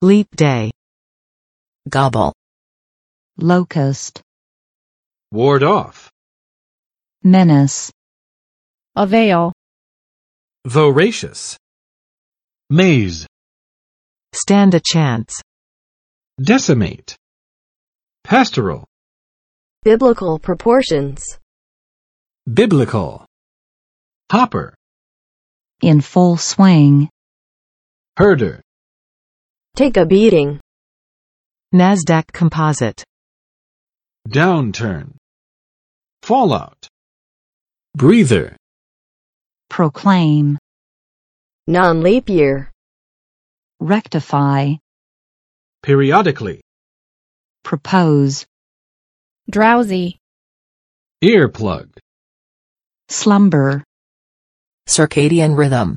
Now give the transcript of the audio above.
Leap day. Gobble. Locust. Ward off. Menace. Avail. Voracious. Maze. Stand a chance. Decimate. Pastoral. Biblical proportions. Biblical. Hopper. In full swing. Herder. Take a beating. Nasdaq Composite. Downturn. Fallout. Breather. Proclaim. Non-leap year. Rectify. Periodically. Propose. Drowsy. Earplug. Slumber. Circadian rhythm.